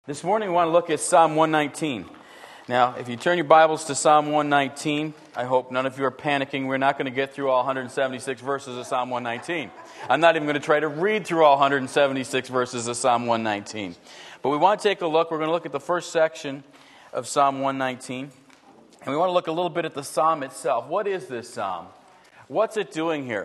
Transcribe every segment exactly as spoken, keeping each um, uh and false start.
This morning we want to look at Psalm one nineteen. Now, if you turn your Bibles to Psalm one nineteen, I hope none of you are panicking. We're not going to get through all one hundred seventy-six verses of Psalm one nineteen. I'm not even going to try to read through all one hundred seventy-six verses of Psalm one nineteen. But we want to take a look. We're going to look at the first section of Psalm one nineteen. And we want to look a little bit at the psalm itself. What is this psalm? What's it doing here?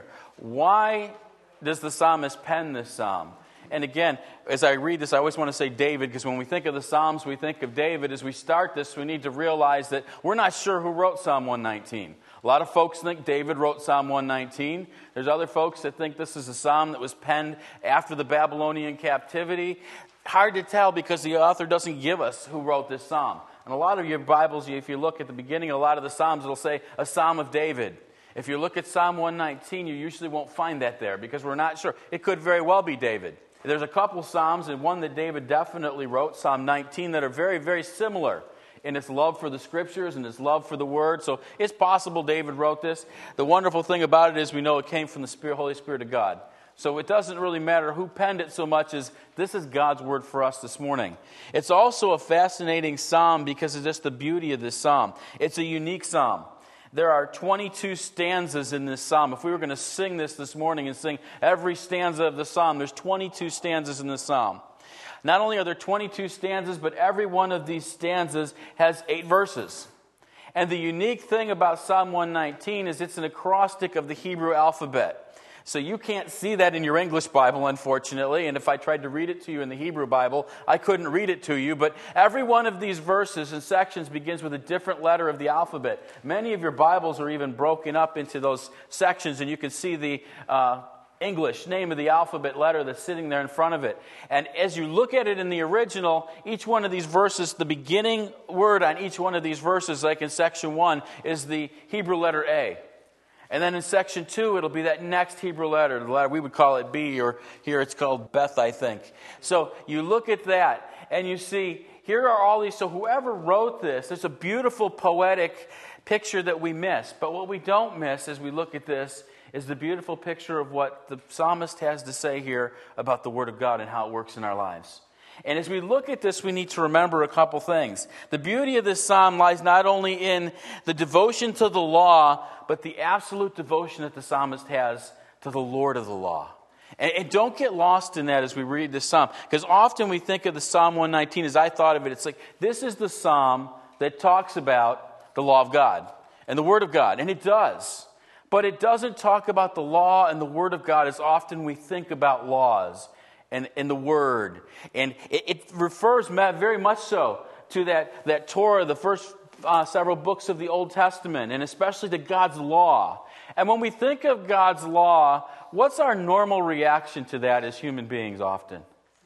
Why does the psalmist pen this psalm? And again, as I read this, I always want to say David, because when we think of the Psalms, we think of David. As we start this, we need to realize that we're not sure who wrote Psalm one nineteen. A lot of folks think David wrote Psalm one nineteen. There's other folks that think this is a psalm that was penned after the Babylonian captivity. Hard to tell because the author doesn't give us who wrote this psalm. And a lot of your Bibles, if you look at the beginning of a lot of the Psalms, it'll say a psalm of David. If you look at Psalm one nineteen, you usually won't find that there because we're not sure. It could very well be David. There's a couple Psalms, and one that David definitely wrote, Psalm nineteen, that are very, very similar in its love for the Scriptures and its love for the Word. So it's possible David wrote this. The wonderful thing about it is we know it came from the Spirit, Holy Spirit of God. So it doesn't really matter who penned it so much as this is God's Word for us this morning. It's also a fascinating psalm because of just the beauty of this psalm. It's a unique psalm. There are twenty-two stanzas in this psalm. If we were going to sing this this morning and sing every stanza of the psalm, there's twenty-two stanzas in this psalm. Not only are there twenty-two stanzas, but every one of these stanzas has eight verses. And the unique thing about Psalm one nineteen is it's an acrostic of the Hebrew alphabet. So you can't see that in your English Bible, unfortunately. And if I tried to read it to you in the Hebrew Bible, I couldn't read it to you. But every one of these verses and sections begins with a different letter of the alphabet. Many of your Bibles are even broken up into those sections, and you can see the uh, English name of the alphabet letter that's sitting there in front of it. And as you look at it in the original, each one of these verses, the beginning word on each one of these verses, like in section one, is the Hebrew letter A. And then in section two, it'll be that next Hebrew letter, the letter we would call it B, or here it's called Beth, I think. So you look at that, and you see, here are all these. So whoever wrote this, there's a beautiful poetic picture that we miss. But what we don't miss as we look at this is the beautiful picture of what the psalmist has to say here about the Word of God and how it works in our lives. And as we look at this, we need to remember a couple things. The beauty of this psalm lies not only in the devotion to the law, but the absolute devotion that the psalmist has to the Lord of the law. And, and don't get lost in that as we read this psalm. Because often we think of the Psalm one nineteen, as I thought of it, it's like, this is the psalm that talks about the law of God and the Word of God. And it does. But it doesn't talk about the law and the Word of God as often we think about laws and, and the Word. And it, it refers very much so to that, that Torah, the first uh, several books of the Old Testament, and especially to God's law. And when we think of God's law, what's our normal reaction to that as human beings often?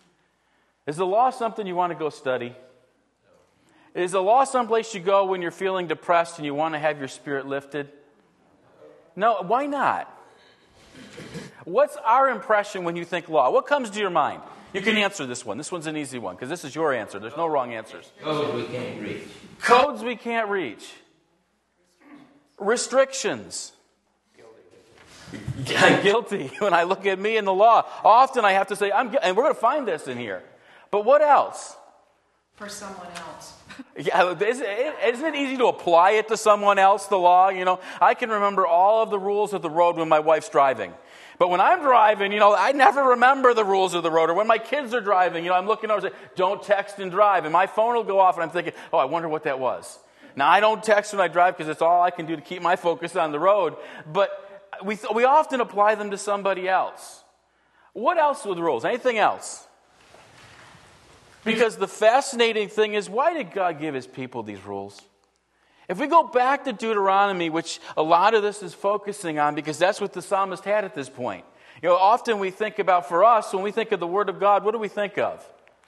Is the law something you want to go study? Is the law someplace you go when you're feeling depressed and you want to have your spirit lifted? No, why not? What's our impression when you think law? What comes to your mind? You can answer this one. This one's an easy one because this is your answer. There's no wrong answers. Codes we can't reach. Codes we can't reach. Restrictions. Guilty. Guilty. When I look at me in the law, often I have to say, I'm, and we're going to find this in here. But what else? For someone else. Yeah, isn't it easy to apply it to someone else, the law? You know, I can remember all of the rules of the road when my wife's driving. But when I'm driving, you know, I never remember the rules of the road. Or when my kids are driving, you know, I'm looking over and say, don't text and drive. And my phone will go off and I'm thinking, oh, I wonder what that was. Now, I don't text when I drive because it's all I can do to keep my focus on the road. But we we often apply them to somebody else. What else with rules? Anything else? Because the fascinating thing is, why did God give His people these rules? If we go back to Deuteronomy, which a lot of this is focusing on, because that's what the psalmist had at this point. You know, often we think about, for us, when we think of the Word of God, what do we think of?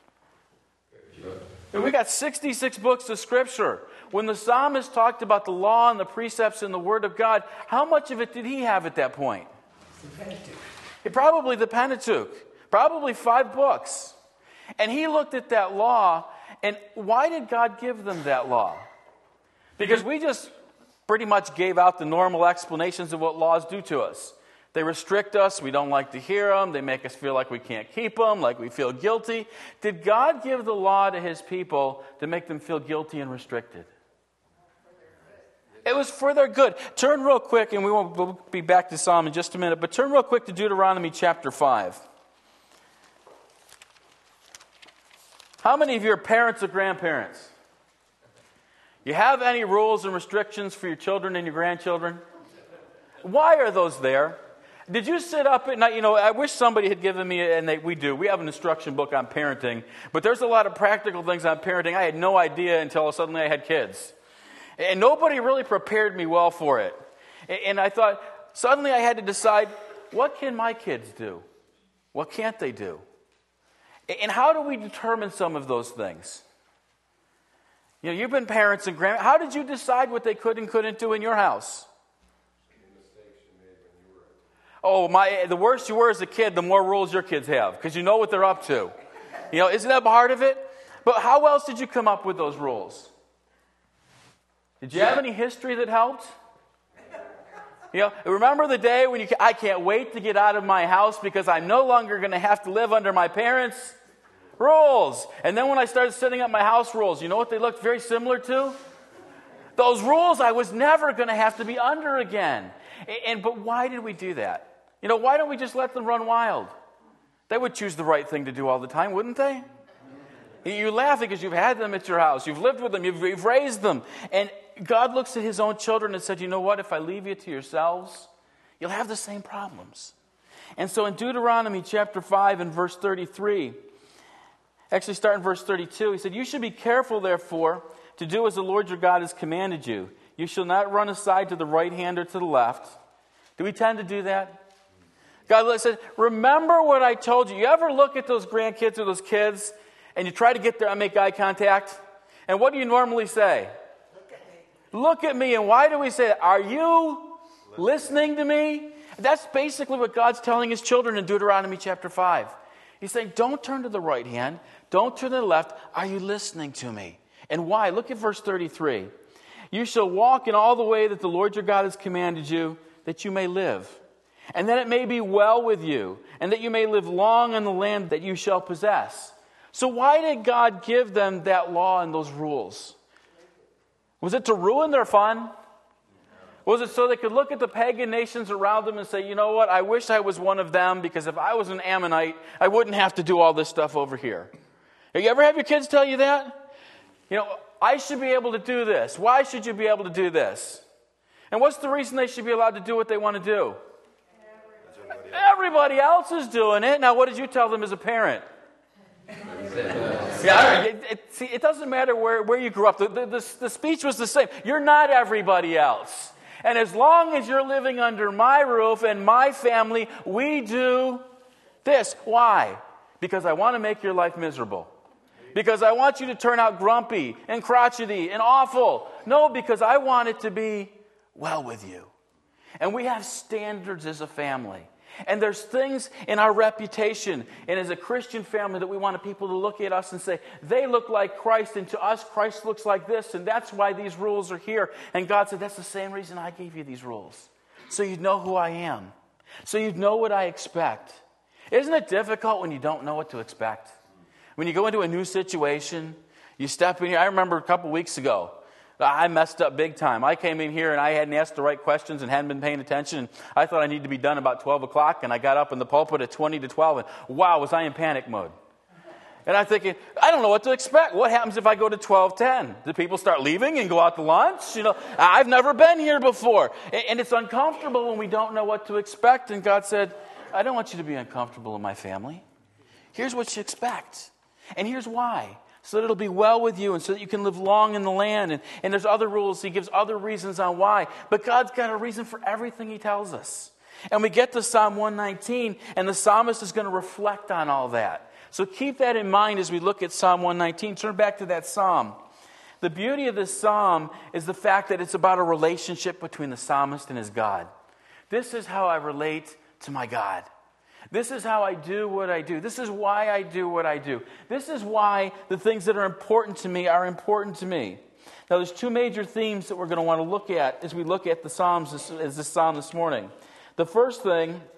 And we got sixty-six books of Scripture. When the psalmist talked about the law and the precepts and the Word of God, how much of it did he have at that point? The Pentateuch. Probably the Pentateuch. Probably five books. And he looked at that law, and why did God give them that law? Because we just pretty much gave out the normal explanations of what laws do to us. They restrict us. We don't like to hear them. They make us feel like we can't keep them, like we feel guilty. Did God give the law to his people to make them feel guilty and restricted? It was for their good. Turn real quick, and we won't we'll be back to Psalm in just a minute, but turn real quick to Deuteronomy chapter five. How many of you are parents or grandparents? You have any rules and restrictions for your children and your grandchildren? Why are those there? Did you sit up at night? You know, I wish somebody had given me, and they, we do, we have an instruction book on parenting, but there's a lot of practical things on parenting. I had no idea until suddenly I had kids. And nobody really prepared me well for it. And I thought, suddenly I had to decide, what can my kids do? What can't they do? And how do we determine some of those things? You know, you've been parents and grandparents. How did you decide what they could and couldn't do in your house? Oh, my! The worse you were as a kid, the more rules your kids have, because you know what they're up to. You know, isn't that part of it? But how else did you come up with those rules? Did you have any history that helped? You know, remember the day when you, I can't wait to get out of my house because I'm no longer going to have to live under my parents' rules. And then when I started setting up my house rules, you know what they looked very similar to? Those rules I was never going to have to be under again. And, and but why did we do that? You know, why don't we just let them run wild? They would choose the right thing to do all the time, wouldn't they? You laugh because you've had them at your house. You've lived with them. You've, you've raised them. And God looks at his own children and said, you know what? If I leave you to yourselves, you'll have the same problems. And so in Deuteronomy chapter five and verse thirty-three, actually start in verse thirty-two, he said, you should be careful, therefore, to do as the Lord your God has commanded you. You shall not run aside to the right hand or to the left. Do we tend to do that? God said, remember what I told you. You ever look at those grandkids or those kids and you try to get there and make eye contact? And what do you normally say? Look at me. Look at me. And why do we say that? Are you listening to me? That's basically what God's telling his children in Deuteronomy chapter five. He's saying, don't turn to the right hand. Don't turn to the left. Are you listening to me? And why? Look at verse thirty-three. You shall walk in all the way that the Lord your God has commanded you, that you may live. And that it may be well with you, and that you may live long in the land that you shall possess. So why did God give them that law and those rules? Was it to ruin their fun? Was it so they could look at the pagan nations around them and say, you know what, I wish I was one of them, because if I was an Ammonite, I wouldn't have to do all this stuff over here. Have you ever had your kids tell you that? You know, I should be able to do this. Why should you be able to do this? And what's the reason they should be allowed to do what they want to do? Everybody else is doing it. Now, what did you tell them as a parent? Yeah, it, it, see, it doesn't matter where, where you grew up. The, the, the, the speech was the same. You're not everybody else. And as long as you're living under my roof and my family, we do this. Why? Because I want to make your life miserable. Because I want you to turn out grumpy and crotchety and awful. No, because I want it to be well with you. And we have standards as a family. And there's things in our reputation and as a Christian family that we want people to look at us and say, they look like Christ, and to us Christ looks like this, and that's why these rules are here. And God said, that's the same reason I gave you these rules. So you'd know who I am. So you'd know what I expect. Isn't it difficult when you don't know what to expect? When you go into a new situation, you step in here. I remember a couple weeks ago, I messed up big time. I came in here and I hadn't asked the right questions and hadn't been paying attention. And I thought I needed to be done about twelve o'clock. And I got up in the pulpit at twenty to twelve. And wow, was I in panic mode. And I'm thinking, I don't know what to expect. What happens if I go to twelve ten? Do people start leaving and go out to lunch? You know, I've never been here before. And it's uncomfortable when we don't know what to expect. And God said, I don't want you to be uncomfortable in my family. Here's what you expect. And here's why. So that it'll be well with you and so that you can live long in the land. And, and there's other rules. He gives other reasons on why. But God's got a reason for everything he tells us. And we get to Psalm one nineteen, and the psalmist is going to reflect on all that. So keep that in mind as we look at Psalm one nineteen. Turn back to that psalm. The beauty of this psalm is the fact that it's about a relationship between the psalmist and his God. This is how I relate to my God. This is how I do what I do. This is why I do what I do. This is why the things that are important to me are important to me. Now, there's two major themes that we're going to want to look at as we look at the Psalms, as this psalm this morning. The first thing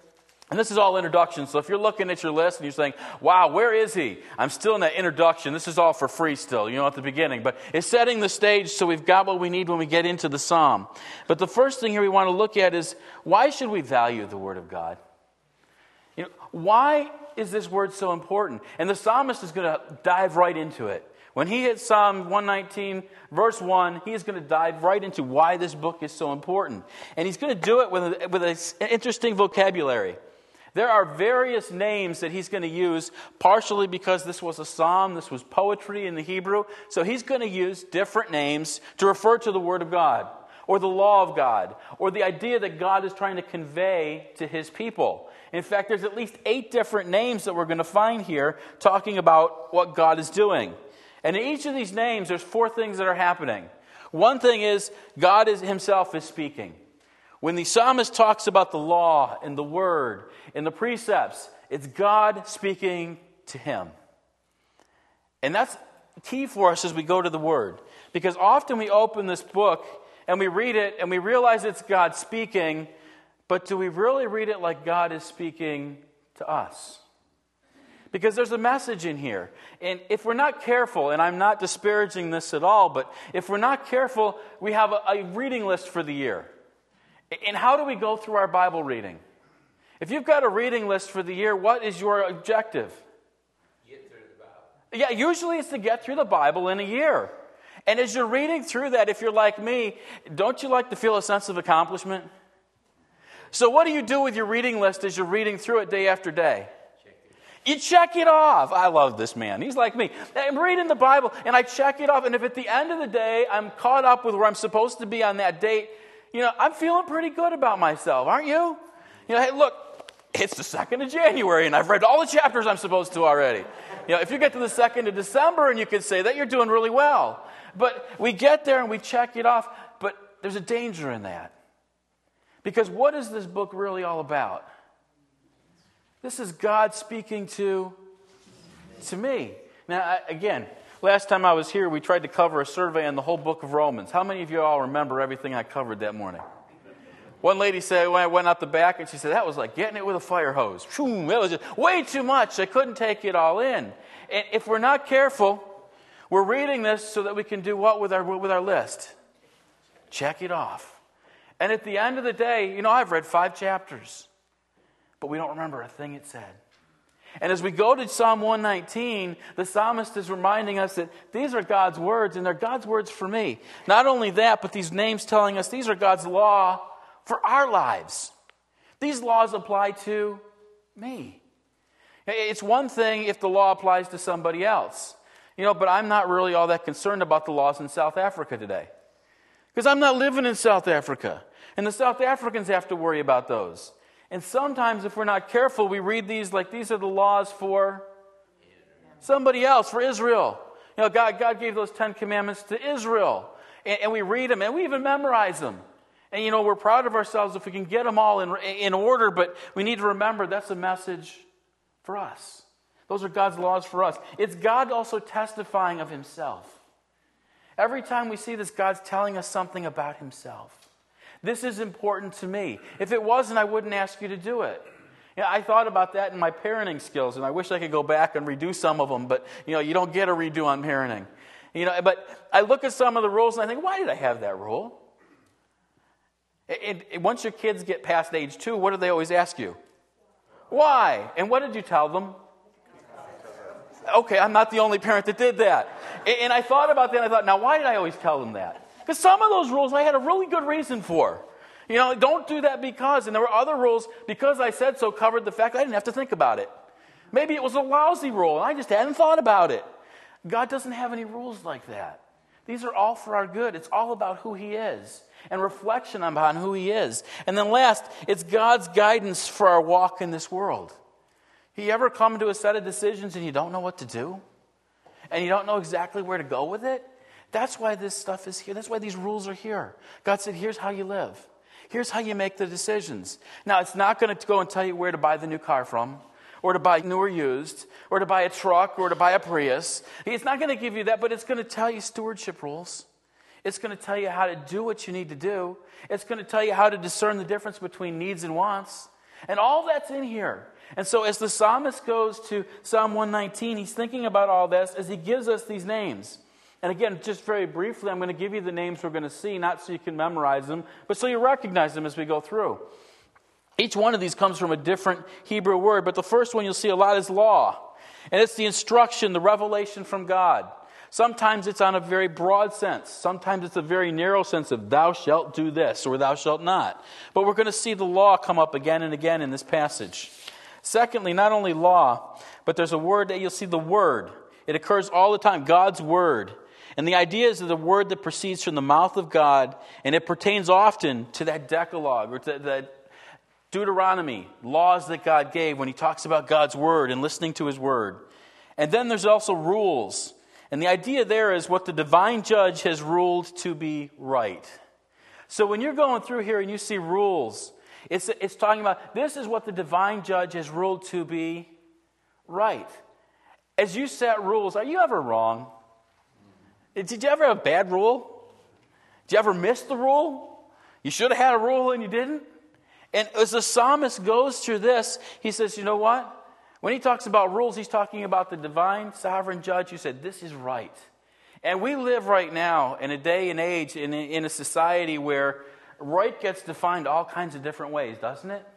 And this is all introduction, so if you're looking at your list and you're saying, wow, where is he? I'm still in that introduction. This is all for free still, you know, at the beginning. But it's setting the stage so we've got what we need when we get into the psalm. But the first thing here we want to look at is, why should we value the Word of God? You know, why is this word so important? And the psalmist is going to dive right into it. When he hits Psalm one nineteen, verse one, he is going to dive right into why this book is so important. And he's going to do it with, a, with an interesting vocabulary. There are various names that he's going to use, partially because this was a psalm, this was poetry in the Hebrew. So he's going to use different names to refer to the Word of God, or the law of God, or the idea that God is trying to convey to his people. In fact, there's at least eight different names that we're going to find here talking about what God is doing. And in each of these names, there's four things that are happening. One thing is, God is himself is speaking. When the psalmist talks about the law and the word and the precepts, it's God speaking to him. And that's key for us as we go to the word. Because often we open this book and we read it and we realize it's God speaking, but do we really read it like God is speaking to us? Because there's a message in here. And if we're not careful, and I'm not disparaging this at all, but if we're not careful, we have a, a reading list for the year. And how do we go through our Bible reading? If you've got a reading list for the year, what is your objective? Get through the Bible. Yeah, usually it's to get through the Bible in a year. And as you're reading through that, if you're like me, don't you like to feel a sense of accomplishment? So what do you do with your reading list as you're reading through it day after day? You check it off. I love this man. He's like me. I'm reading the Bible, and I check it off. And if at the end of the day, I'm caught up with where I'm supposed to be on that date, you know, I'm feeling pretty good about myself, aren't you? You know, hey, look, it's the second of January, and I've read all the chapters I'm supposed to already. You know, if you get to the second of December, and you could say that, you're doing really well. But we get there, and we check it off, but there's a danger in that. Because what is this book really all about? This is God speaking to, to me. Now, I, again, last time I was here, we tried to cover a survey on the whole book of Romans. How many of you all remember everything I covered that morning? One lady said, when I went out the back, and she said, that was like getting it with a fire hose. Phew, that was just way too much. I couldn't take it all in. And if we're not careful, we're reading this so that we can do what with our, with our list? Check it off. And at the end of the day, you know, I've read five chapters. But we don't remember a thing it said. And as we go to Psalm one nineteen, the psalmist is reminding us that these are God's words, and they're God's words for me. Not only that, but these names telling us these are God's law for our lives. These laws apply to me. It's one thing if the law applies to somebody else. You know, but I'm not really all that concerned about the laws in South Africa today. Because I'm not living in South Africa. And the South Africans have to worry about those. And sometimes if we're not careful, we read these like these are the laws for somebody else, for Israel. You know, God, God gave those Ten Commandments to Israel. And, and we read them, and we even memorize them. And, you know, we're proud of ourselves if we can get them all in, in order, but we need to remember that's a message for us. Those are God's laws for us. It's God also testifying of himself. Every time we see this, God's telling us something about himself. This is important to me. If it wasn't, I wouldn't ask you to do it. You know, I thought about that in my parenting skills, and I wish I could go back and redo some of them, but you know, you don't get a redo on parenting. You know, but I look at some of the rules and I think, why did I have that rule? It, it, once your kids get past age two, what do they always ask you? Why? And what did you tell them? Okay, I'm not the only parent that did that. And, and I thought about that, and I thought, now why did I always tell them that? Because some of those rules I had a really good reason for. You know, don't do that because. And there were other rules, because I said so, covered the fact I didn't have to think about it. Maybe it was a lousy rule, and I just hadn't thought about it. God doesn't have any rules like that. These are all for our good. It's all about who he is and reflection on who he is. And then last, it's God's guidance for our walk in this world. You ever come to a set of decisions and you don't know what to do? And you don't know exactly where to go with it? That's why this stuff is here. That's why these rules are here. God said, here's how you live. Here's how you make the decisions. Now, it's not going to go and tell you where to buy the new car from, or to buy new or used, or to buy a truck, or to buy a Prius. It's not going to give you that, but it's going to tell you stewardship rules. It's going to tell you how to do what you need to do. It's going to tell you how to discern the difference between needs and wants. And all that's in here. And so as the psalmist goes to Psalm one nineteen, he's thinking about all this as he gives us these names. And again, just very briefly, I'm going to give you the names we're going to see, not so you can memorize them, but so you recognize them as we go through. Each one of these comes from a different Hebrew word, but the first one you'll see a lot is law. And it's the instruction, the revelation from God. Sometimes it's on a very broad sense. Sometimes it's a very narrow sense of thou shalt do this or thou shalt not. But we're going to see the law come up again and again in this passage. Secondly, not only law, but there's a word that you'll see the word. It occurs all the time, God's word. And the idea is the word that proceeds from the mouth of God, and it pertains often to that Decalogue or to that Deuteronomy, laws that God gave when he talks about God's word and listening to his word. And then there's also rules. And the idea there is what the divine judge has ruled to be right. So when you're going through here and you see rules, it's, it's talking about this is what the divine judge has ruled to be right. As you set rules, are you ever wrong? Did you ever have a bad rule? Did you ever miss the rule? You should have had a rule and you didn't? And as the psalmist goes through this, he says, you know what? When he talks about rules, he's talking about the divine sovereign judge who said, this is right. And we live right now in a day and age, in a, in a society where right gets defined all kinds of different ways, doesn't it?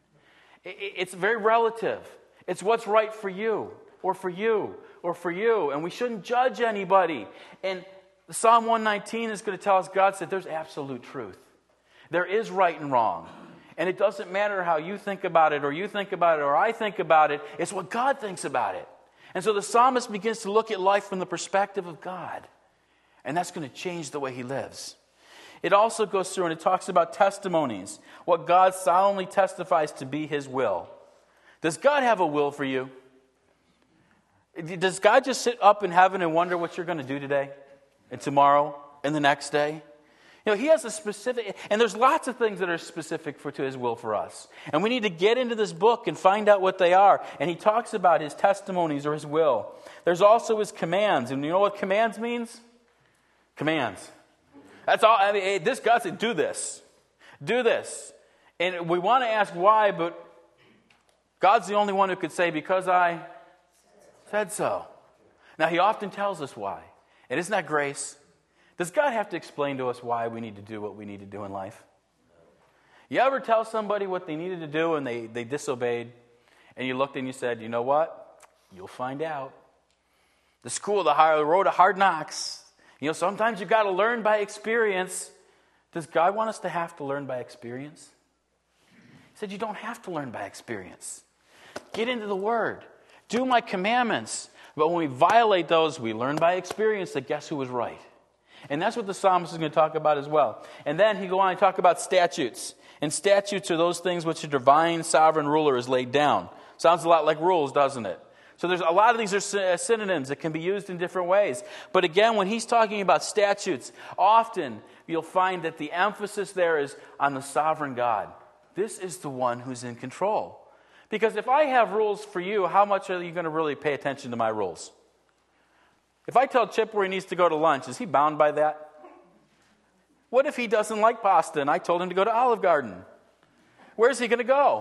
it? It's very relative. It's what's right for you, or for you, or for you. And we shouldn't judge anybody. And Psalm one nineteen is going to tell us God said there's absolute truth. There is right and wrong. And it doesn't matter how you think about it, or you think about it, or I think about it. It's what God thinks about it. And so the psalmist begins to look at life from the perspective of God. And that's going to change the way he lives. It also goes through and it talks about testimonies. What God solemnly testifies to be his will. Does God have a will for you? Does God just sit up in heaven and wonder what you're going to do today? And tomorrow? And the next day? You know, he has a specific, and there's lots of things that are specific for to his will for us. And we need to get into this book and find out what they are. And he talks about his testimonies or his will. There's also his commands. And you know what commands means? Commands. That's all. I mean, this God said, do this. Do this. And we want to ask why, but God's the only one who could say, because I said so. Now, he often tells us why. And isn't that grace? Does God have to explain to us why we need to do what we need to do in life? You ever tell somebody what they needed to do and they, they disobeyed? And you looked and you said, you know what? You'll find out. The school, the hard, the road of hard knocks. You know, sometimes you've got to learn by experience. Does God want us to have to learn by experience? He said, you don't have to learn by experience. Get into the Word. Do my commandments. But when we violate those, we learn by experience that guess who was right. And that's what the psalmist is going to talk about as well. And then he go on and talk about statutes. And statutes are those things which a divine sovereign ruler has laid down. Sounds a lot like rules, doesn't it? So there's a lot of these are synonyms that can be used in different ways. But again, when he's talking about statutes, often you'll find that the emphasis there is on the sovereign God. This is the one who's in control. Because if I have rules for you, how much are you going to really pay attention to my rules? If I tell Chip where he needs to go to lunch, is he bound by that? What if he doesn't like pasta and I told him to go to Olive Garden? Where's he going to go?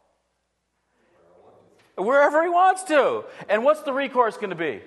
Wherever he wants to. And what's the recourse going to be?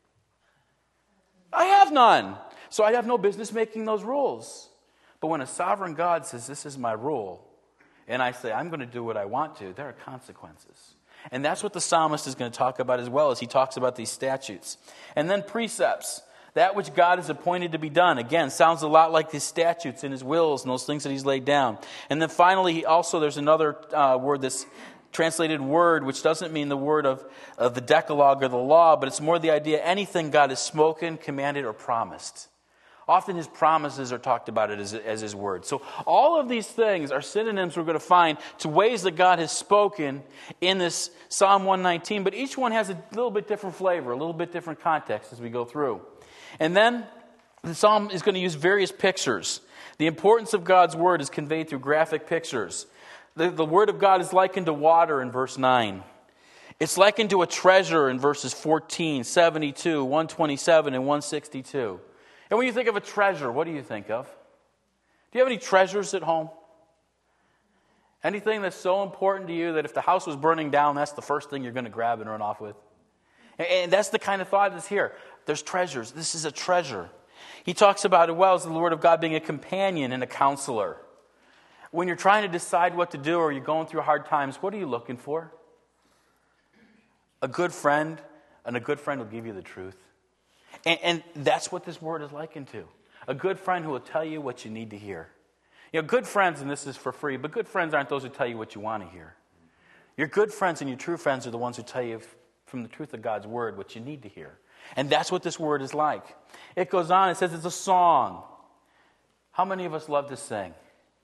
I have none. So I have no business making those rules. But when a sovereign God says, this is my rule, and I say, I'm going to do what I want to, there are consequences. And that's what the psalmist is going to talk about as well as he talks about these statutes. And then precepts, that which God has appointed to be done. Again, sounds a lot like his statutes and his wills and those things that he's laid down. And then finally, he also, there's another uh, word that's translated word, which doesn't mean the word of, of the Decalogue or the law, but it's more the idea anything God has spoken, commanded, or promised. Often his promises are talked about it as, as his word. So all of these things are synonyms we're going to find to ways that God has spoken in this Psalm one nineteen. But each one has a little bit different flavor, a little bit different context as we go through. And then the Psalm is going to use various pictures. The importance of God's word is conveyed through graphic pictures. The, the word of God is likened to water in verse nine. It's likened to a treasure in verses fourteen, seventy-two, one twenty-seven, and one sixty-two. And when you think of a treasure, what do you think of? Do you have any treasures at home? Anything that's so important to you that if the house was burning down, that's the first thing you're going to grab and run off with? And that's the kind of thought that's here. There's treasures. This is a treasure. He talks about it well as the Word of God being a companion and a counselor. When you're trying to decide what to do or you're going through hard times, what are you looking for? A good friend, and a good friend will give you the truth. And, and that's what this Word is likened to. A good friend who will tell you what you need to hear. You know, good friends, and this is for free, but good friends aren't those who tell you what you want to hear. Your good friends and your true friends are the ones who tell you from the truth of God's Word what you need to hear. And that's what this Word is like. It goes on, it says it's a song. How many of us love to sing?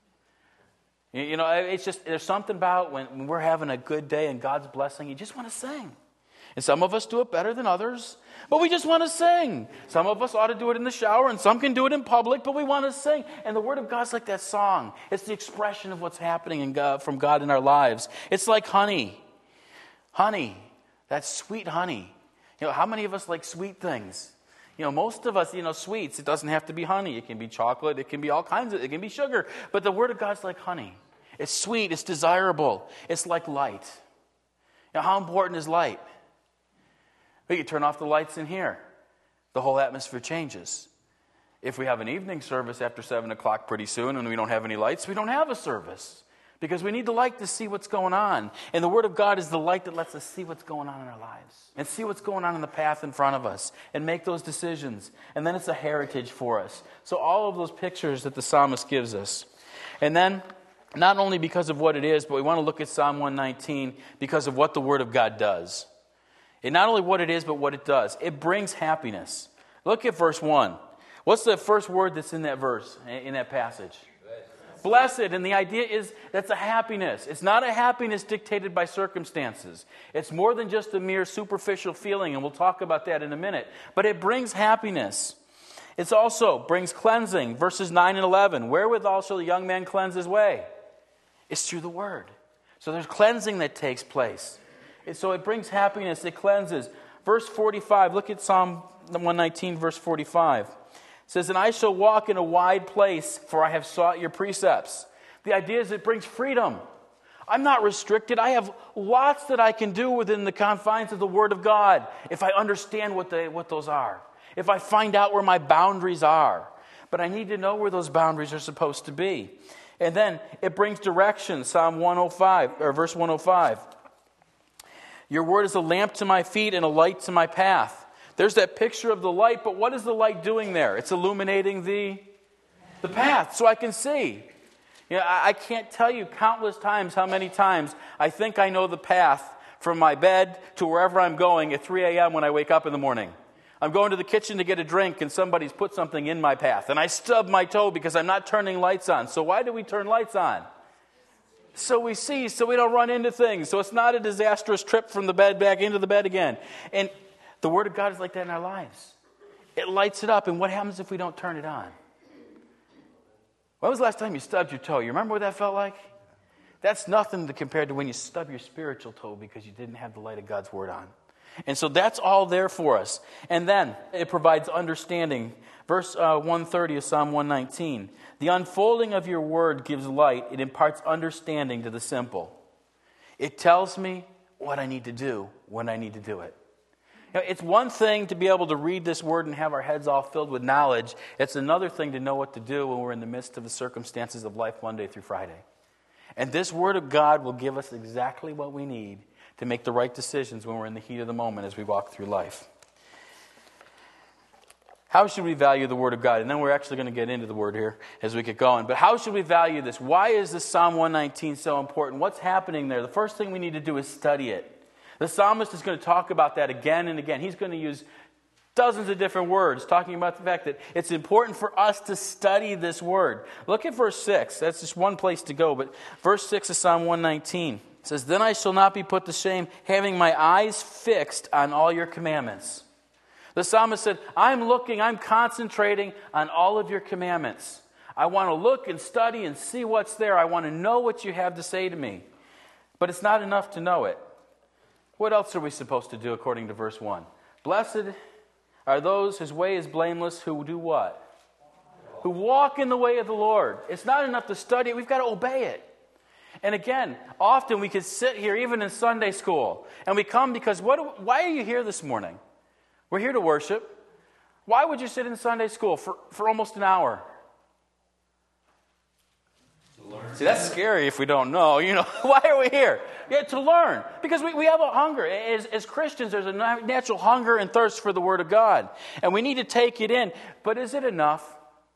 You know, it's just, there's something about when we're having a good day and God's blessing, you just want to sing. And some of us do it better than others, but we just want to sing. Some of us ought to do it in the shower, and some can do it in public, but we want to sing. And the Word of God's like that song. It's the expression of what's happening in God, from God in our lives. It's like honey. Honey. That's sweet honey. You know, how many of us like sweet things? You know, most of us, you know, sweets, it doesn't have to be honey. It can be chocolate. It can be all kinds of, it can be sugar. But the Word of God's like honey. It's sweet. It's desirable. It's like light. Now, how important is light? Well, you turn off the lights in here. The whole atmosphere changes. If we have an evening service after seven o'clock pretty soon and we don't have any lights, we don't have a service. Because we need the light to see what's going on. And the Word of God is the light that lets us see what's going on in our lives. And see what's going on in the path in front of us. And make those decisions. And then it's a heritage for us. So all of those pictures that the psalmist gives us. And then, not only because of what it is, but we want to look at Psalm one nineteen because of what the Word of God does. And not only what it is, but what it does. It brings happiness. Look at verse one. What's the first word that's in that verse, in that passage? Blessed. And the idea is that's a happiness. It's not a happiness dictated by circumstances. It's more than just a mere superficial feeling, and we'll talk about that in a minute. But it brings happiness. It also brings cleansing. Verses nine and eleven. Wherewithal shall the young man cleanse his way? It's through the Word. So there's cleansing that takes place. So it brings happiness. It cleanses. Verse forty-five. Look at Psalm one nineteen, verse forty-five. It says, and I shall walk in a wide place, for I have sought your precepts. The idea is it brings freedom. I'm not restricted. I have lots that I can do within the confines of the Word of God if I understand what they, what those are. If I find out where my boundaries are. But I need to know where those boundaries are supposed to be. And then it brings direction. Psalm one oh five, or verse one oh five. Your Word is a lamp to my feet and a light to my path. There's that picture of the light, but what is the light doing there? It's illuminating the, the path so I can see. You know, I, I can't tell you countless times how many times I think I know the path from my bed to wherever I'm going at three a.m. when I wake up in the morning. I'm going to the kitchen to get a drink and somebody's put something in my path. And I stub my toe because I'm not turning lights on. So why do we turn lights on? So we see, so we don't run into things. So it's not a disastrous trip from the bed back into the bed again. And the Word of God is like that in our lives. It lights it up. And what happens if we don't turn it on? When was the last time you stubbed your toe? You remember what that felt like? That's nothing to compared to when you stub your spiritual toe because you didn't have the light of God's Word on. And so that's all there for us. And then it provides understanding. Verse uh, one thirty of Psalm one nineteen. The unfolding of your Word gives light. It imparts understanding to the simple. It tells me what I need to do when I need to do it. You know, it's one thing to be able to read this Word and have our heads all filled with knowledge. It's another thing to know what to do when we're in the midst of the circumstances of life Monday through Friday. And this Word of God will give us exactly what we need to make the right decisions when we're in the heat of the moment as we walk through life. How should we value the Word of God? And then we're actually going to get into the Word here as we get going. But how should we value this? Why is this Psalm one nineteen so important? What's happening there? The first thing we need to do is study it. The psalmist is going to talk about that again and again. He's going to use dozens of different words talking about the fact that it's important for us to study this Word. Look at verse six. That's just one place to go. But verse six of Psalm one nineteen. It says, then I shall not be put to shame, having my eyes fixed on all your commandments. The psalmist said, I'm looking, I'm concentrating on all of your commandments. I want to look and study and see what's there. I want to know what you have to say to me. But it's not enough to know it. What else are we supposed to do according to verse one? Blessed are those whose way is blameless, who do what? Who walk in the way of the Lord. It's not enough to study it. We've got to obey it. And again, often we could sit here, even in Sunday school, and we come because, what? why are you here this morning? We're here to worship. Why would you sit in Sunday school for, for almost an hour? To learn. See, that's scary if we don't know. You know, why are we here? Yeah, to learn. Because we, we have a hunger. As, as Christians, there's a natural hunger and thirst for the Word of God. And we need to take it in. But is it enough?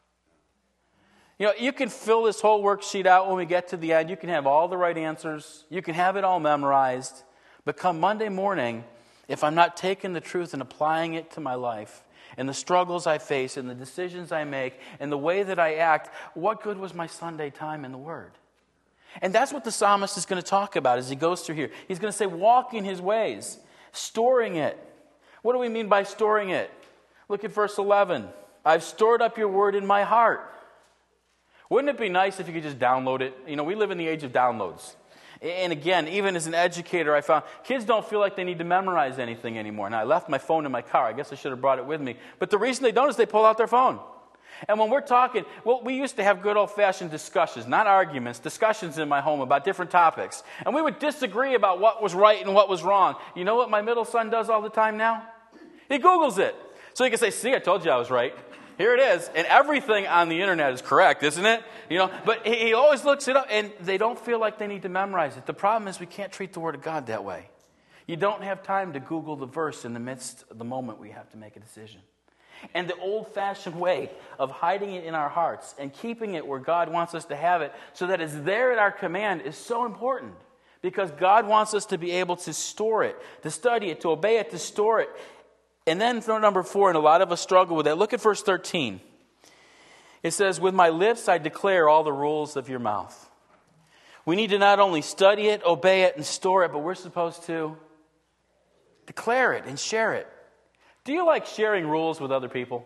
You know, you can fill this whole worksheet out when we get to the end. You can have all the right answers. You can have it all memorized. But come Monday morning, if I'm not taking the truth and applying it to my life, and the struggles I face, and the decisions I make, and the way that I act, what good was my Sunday time in the Word? And that's what the psalmist is going to talk about as he goes through here. He's going to say, walk in his ways, storing it. What do we mean by storing it? Look at verse eleven. I've stored up your word in my heart. Wouldn't it be nice if you could just download it? You know, we live in the age of downloads. And again, even as an educator, I found kids don't feel like they need to memorize anything anymore. Now, I left my phone in my car. I guess I should have brought it with me. But the reason they don't is they pull out their phone. And when we're talking, well, we used to have good old-fashioned discussions, not arguments, discussions in my home about different topics. And we would disagree about what was right and what was wrong. You know what my middle son does all the time now? He Googles it. So he can say, see, I told you I was right. Here it is. And everything on the internet is correct, isn't it? You know, but he, he always looks it up, and they don't feel like they need to memorize it. The problem is we can't treat the Word of God that way. You don't have time to Google the verse in the midst of the moment we have to make a decision. And the old-fashioned way of hiding it in our hearts and keeping it where God wants us to have it so that it's there at our command is so important. Because God wants us to be able to store it, to study it, to obey it, to store it. And then number four, and a lot of us struggle with that. Look at verse thirteen. It says, with my lips I declare all the rules of your mouth. We need to not only study it, obey it, and store it, but we're supposed to declare it and share it. Do you like sharing rules with other people?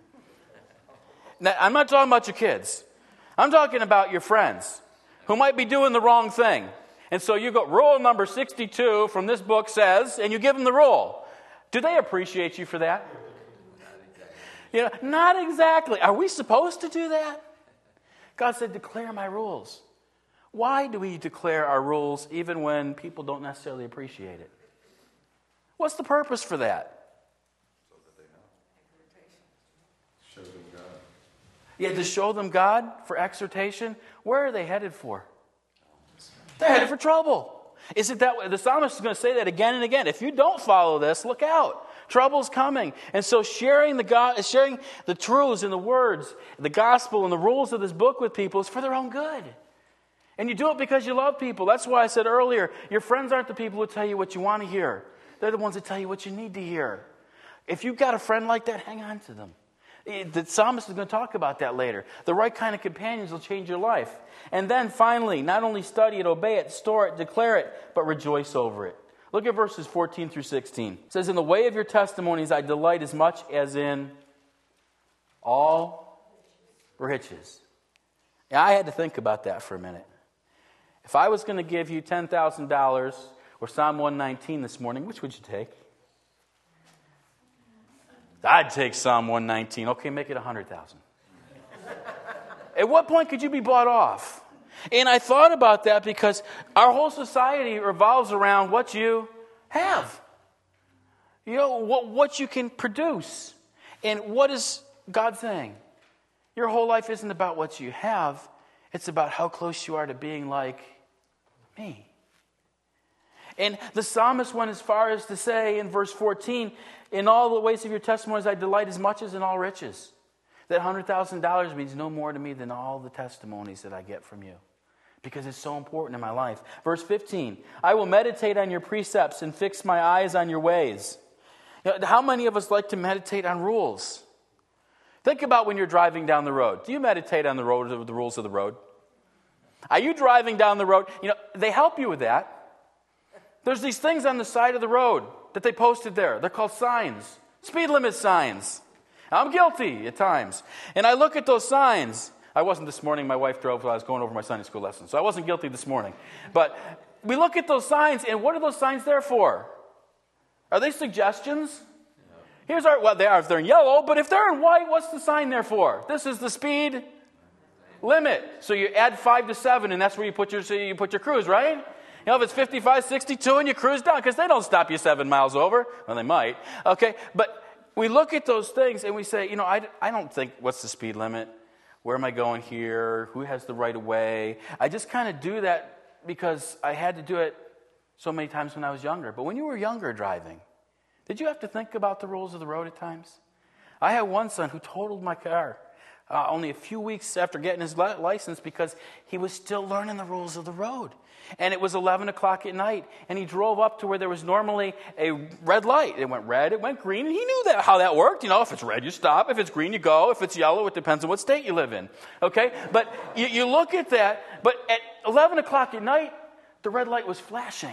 Now, I'm not talking about your kids. I'm talking about your friends who might be doing the wrong thing. And so you go, rule number sixty-two from this book says, and you give them the rule. Do they appreciate you for that? You know, not exactly. Are we supposed to do that? God said, declare my rules. Why do we declare our rules even when people don't necessarily appreciate it? What's the purpose for that? So that they know. Show them God. Yeah, to show them God for exhortation. Where are they headed for? They're headed for trouble. Is it that way? The psalmist is going to say that again and again. If you don't follow this, look out. Trouble's coming. And so sharing the God, sharing the truths and the words, the gospel and the rules of this book with people is for their own good. And you do it because you love people. That's why I said earlier, your friends aren't the people who tell you what you want to hear. They're the ones that tell you what you need to hear. If you've got a friend like that, hang on to them. The psalmist is going to talk about that later. The right kind of companions will change your life. And then finally, not only study it, obey it, store it, declare it, but rejoice over it. Look at verses fourteen through sixteen. It says, in the way of your testimonies I delight as much as in all riches. Now, I had to think about that for a minute. If I was going to give you ten thousand dollars or Psalm one nineteen this morning, which would you take? I'd take Psalm one nineteen. Okay, make it one hundred thousand. At what point could you be bought off? And I thought about that because our whole society revolves around what you have. You know, what, what you can produce. And what is God saying? Your whole life isn't about what you have. It's about how close you are to being like me. And the psalmist went as far as to say in verse fourteen, in all the ways of your testimonies I delight as much as in all riches. That one hundred thousand dollars means no more to me than all the testimonies that I get from you. Because it's so important in my life. Verse fifteen, I will meditate on your precepts and fix my eyes on your ways. You know, how many of us like to meditate on rules? Think about when you're driving down the road. Do you meditate on the road, the rules of the road? Are you driving down the road? You know, they help you with that. There's these things on the side of the road that they posted there. They're called signs. Speed limit signs. I'm guilty at times. And I look at those signs. I wasn't this morning. My wife drove while I was going over my Sunday school lesson. So I wasn't guilty this morning. But we look at those signs, and what are those signs there for? Are they suggestions? No. Here's our, well, they are if they're in yellow, but if they're in white, what's the sign there for? This is the speed limit. So you add five to seven, and that's where you put your, so you put your cruise, right? You know, if it's fifty-five, sixty-two, and you cruise down, because they don't stop you seven miles over. Well, they might. Okay, but we look at those things, and we say, you know, I, I don't think, what's the speed limit? Where am I going here? Who has the right of way? I just kind of do that because I had to do it so many times when I was younger. But when you were younger driving, did you have to think about the rules of the road at times? I had one son who totaled my car uh, only a few weeks after getting his li- license because he was still learning the rules of the road. And it was eleven o'clock at night, and he drove up to where there was normally a red light. It went red, it went green, and he knew that how that worked. You know, if it's red, you stop. If it's green, you go. If it's yellow, it depends on what state you live in. Okay? But you, you look at that, but at eleven o'clock at night, the red light was flashing.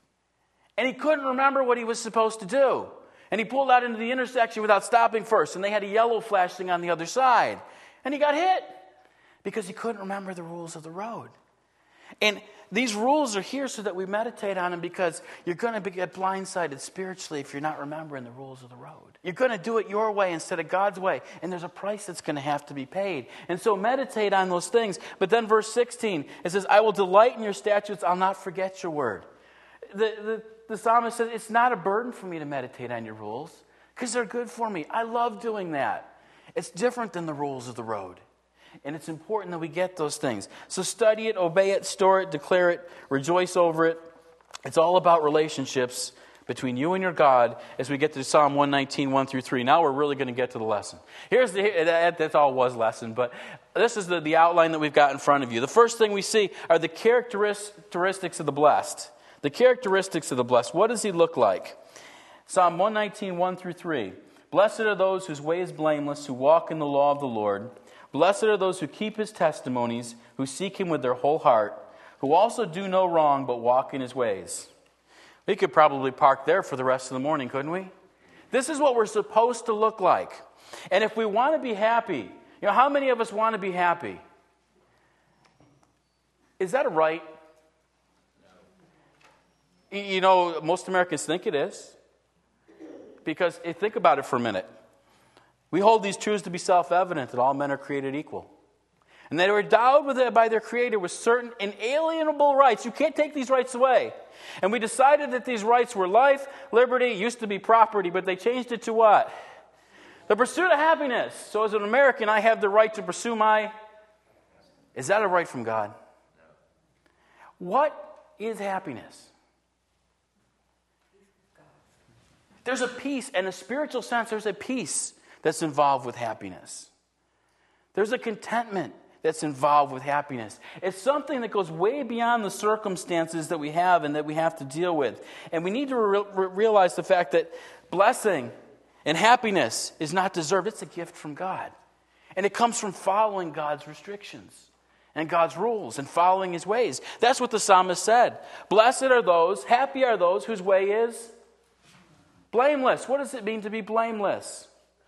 And he couldn't remember what he was supposed to do. And he pulled out into the intersection without stopping first, and they had a yellow flashing on the other side. And he got hit because he couldn't remember the rules of the road. And these rules are here so that we meditate on them, because you're going to get blindsided spiritually if you're not remembering the rules of the road. You're going to do it your way instead of God's way, and there's a price that's going to have to be paid. And so meditate on those things. But then verse sixteen, it says, I will delight in your statutes, I'll not forget your word. The, the, the psalmist says, it's not a burden for me to meditate on your rules, because they're good for me. I love doing that. It's different than the rules of the road. And it's important that we get those things. So study it, obey it, store it, declare it, rejoice over it. It's all about relationships between you and your God as we get to Psalm one nineteen, one through three. Now we're really going to get to the lesson. Here's the, that, that's all was lesson, but this is the, the outline that we've got in front of you. The first thing we see are the characteristics of the blessed. The characteristics of the blessed. What does he look like? Psalm one nineteen, one through three. Blessed are those whose way is blameless, who walk in the law of the Lord. Blessed are those who keep his testimonies, who seek him with their whole heart, who also do no wrong but walk in his ways. We could probably park there for the rest of the morning, couldn't we? This is what we're supposed to look like. And if we want to be happy, you know, how many of us want to be happy? Is that a right? You know, most Americans think it is. Because think about it for a minute. We hold these truths to be self-evident, that all men are created equal. And they were endowed with it by their Creator with certain inalienable rights. You can't take these rights away. And we decided that these rights were life, liberty, used to be property, but they changed it to what? The pursuit of happiness. So as an American, I have the right to pursue my... Is that a right from God? What is happiness? There's a peace, in a spiritual sense, there's a peace that's involved with happiness. There's a contentment that's involved with happiness. It's something that goes way beyond the circumstances that we have and that we have to deal with. And we need to re- re- realize the fact that blessing and happiness is not deserved. It's a gift from God. And it comes from following God's restrictions and God's rules and following his ways. That's what the psalmist said. Blessed are those, happy are those whose way is blameless. What does it mean to be blameless?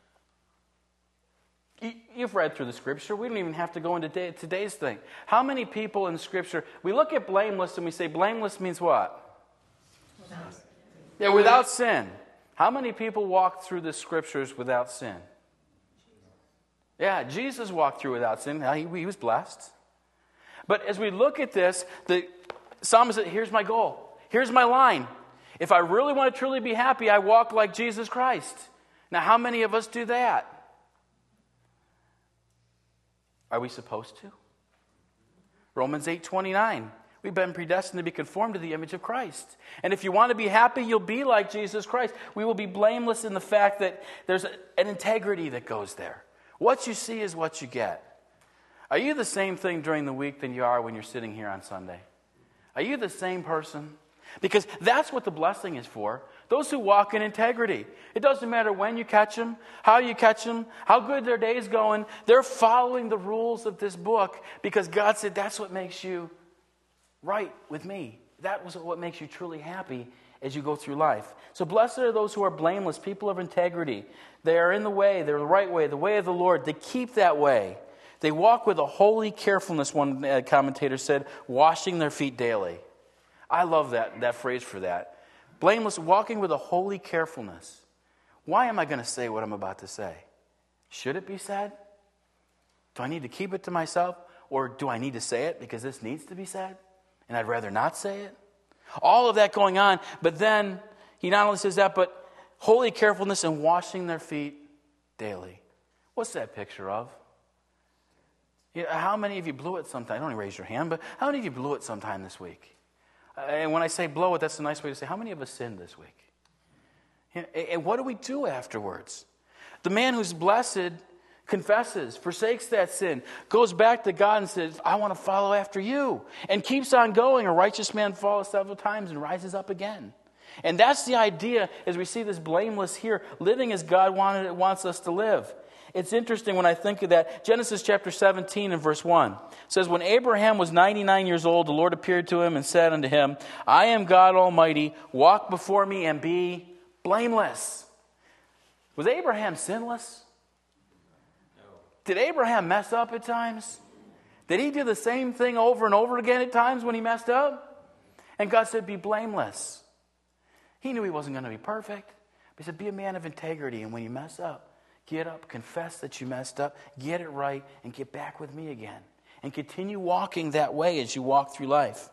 You've read through the Scripture. We don't even have to go into today's thing. How many people in Scripture, we look at blameless and we say blameless means what? Without sin. Yeah, without sin. How many people walk through the Scriptures without sin? Yeah, Jesus walked through without sin. He, he was blessed. But as we look at this, the psalmist said, here's my goal. Here's my line. If I really want to truly be happy, I walk like Jesus Christ. Now, how many of us do that? Are we supposed to? Romans eight twenty-nine. We've been predestined to be conformed to the image of Christ. And if you want to be happy, you'll be like Jesus Christ. We will be blameless in the fact that there's a, an integrity that goes there. What you see is what you get. Are you the same thing during the week than you are when you're sitting here on Sunday? Are you the same person? Because that's what the blessing is for. Those who walk in integrity. It doesn't matter when you catch them, how you catch them, how good their day's going. They're following the rules of this book because God said that's what makes you right with me. That was what makes you truly happy as you go through life. So blessed are those who are blameless, people of integrity. They are in the way, they're the right way, the way of the Lord. They keep that way. They walk with a holy carefulness, one commentator said, washing their feet daily. I love that, that phrase for that. Blameless, walking with a holy carefulness. Why am I going to say what I'm about to say? Should it be said? Do I need to keep it to myself? Or do I need to say it because this needs to be said? And I'd rather not say it? All of that going on. But then he not only says that, but holy carefulness in washing their feet daily. What's that picture of? You know, how many of you blew it sometime? Don't raise your hand, but how many of you blew it sometime this week? Uh, and when I say blow it, that's a nice way to say, how many of us sinned this week? You know, and what do we do afterwards? The man who's blessed confesses, forsakes that sin, goes back to God and says, I want to follow after you, and keeps on going. A righteous man falls several times and rises up again. And that's the idea as we see this blameless here, living as God wanted, wants us to live. It's interesting when I think of that. Genesis chapter seventeen and verse one. It says, when Abraham was ninety-nine years old, the Lord appeared to him and said unto him, I am God Almighty, walk before me and be blameless. Was Abraham sinless? No. Did Abraham mess up at times? Did he do the same thing over and over again at times when he messed up? And God said, be blameless. He knew he wasn't going to be perfect. But he said, be a man of integrity. And when you mess up, get up, confess that you messed up, get it right, and get back with me again. And continue walking that way as you walk through life.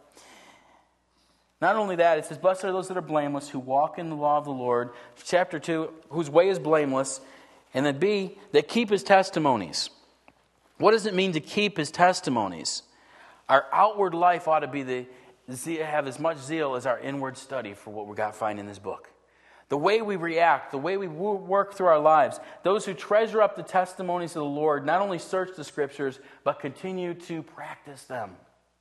Not only that, it says, blessed are those that are blameless, who walk in the law of the Lord. Chapter two, whose way is blameless. And then B, that keep his testimonies. What does it mean to keep his testimonies? Our outward life ought to be the have as much zeal as our inward study for what we got to find in this book. The way we react, the way we work through our lives. Those who treasure up the testimonies of the Lord not only search the Scriptures, but continue to practice them.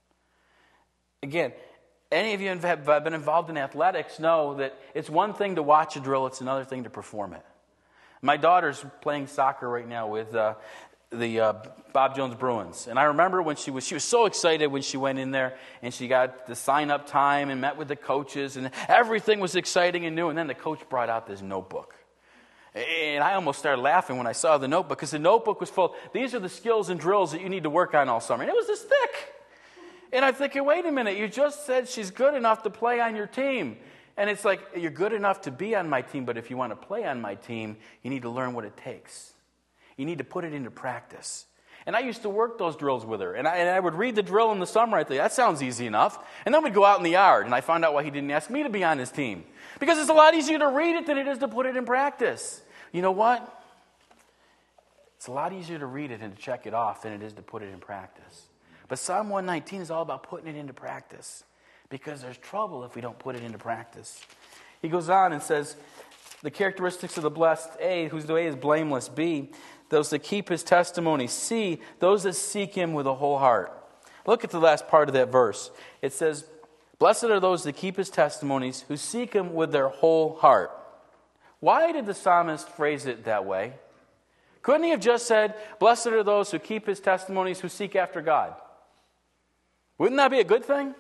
Again, any of you who have been involved in athletics know that it's one thing to watch a drill, it's another thing to perform it. My daughter's playing soccer right now with uh, the uh, Bob Jones Bruins. And I remember when she was she was so excited when she went in there and she got the sign-up time and met with the coaches and everything was exciting and new. And then the coach brought out this notebook. And I almost started laughing when I saw the notebook because the notebook was full. These are the skills and drills that you need to work on all summer. And it was this thick. And I'm thinking, wait a minute, you just said she's good enough to play on your team. And it's like, you're good enough to be on my team, but if you want to play on my team, you need to learn what it takes. You need to put it into practice. And I used to work those drills with her. And I, and I would read the drill in the summer. I'd think, that sounds easy enough. And then we'd go out in the yard. And I found out why he didn't ask me to be on his team. Because it's a lot easier to read it than it is to put it in practice. You know what? It's a lot easier to read it and to check it off than it is to put it in practice. But Psalm one nineteen is all about putting it into practice. Because there's trouble if we don't put it into practice. He goes on and says, the characteristics of the blessed, A, whose way is blameless, B, those that keep his testimony, C, those that seek him with a whole heart. Look at the last part of that verse. It says, blessed are those that keep his testimonies, who seek him with their whole heart. Why did the psalmist phrase it that way? Couldn't he have just said, blessed are those who keep his testimonies, who seek after God? Wouldn't that be a good thing?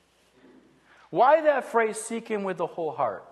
Why that phrase, seek him with the whole heart?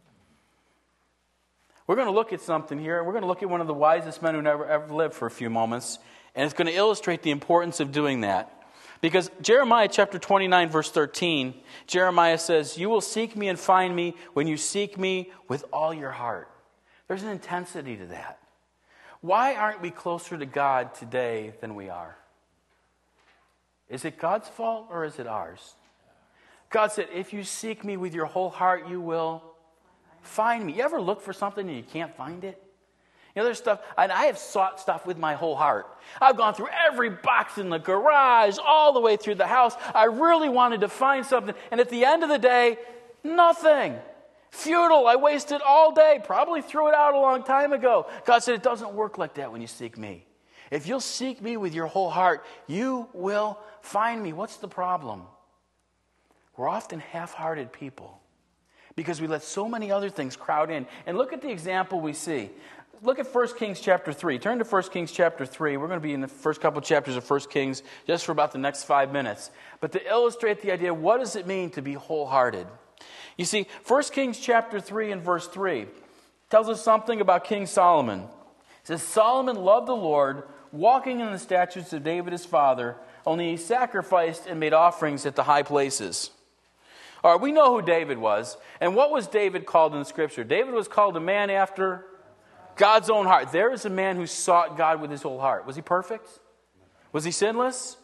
We're going to look at something here. We're going to look at one of the wisest men who never ever lived for a few moments. And it's going to illustrate the importance of doing that. Because Jeremiah chapter twenty-nine, verse thirteen, Jeremiah says, you will seek me and find me when you seek me with all your heart. There's an intensity to that. Why aren't we closer to God today than we are? Is it God's fault or is it ours? God said, if you seek me with your whole heart, you will find me. You ever look for something and you can't find it? You know, there's stuff, and I have sought stuff with my whole heart. I've gone through every box in the garage, all the way through the house. I really wanted to find something, and at the end of the day, nothing. Futile. I wasted all day. Probably threw it out a long time ago. God said, it doesn't work like that when you seek me. If you'll seek me with your whole heart, you will find me. What's the problem? We're often half-hearted people because we let so many other things crowd in. And look at the example we see. Look at First Kings chapter three. Turn to First Kings chapter three. We're going to be in the first couple chapters of First Kings just for about the next five minutes. But to illustrate the idea, what does it mean to be wholehearted? You see, First Kings chapter three and verse three tells us something about King Solomon. It says, Solomon loved the Lord, walking in the statutes of David his father, only he sacrificed and made offerings at the high places. All right, we know who David was. And what was David called in the Scripture? David was called a man after God's own heart. There is a man who sought God with his whole heart. Was he perfect? Was he sinless?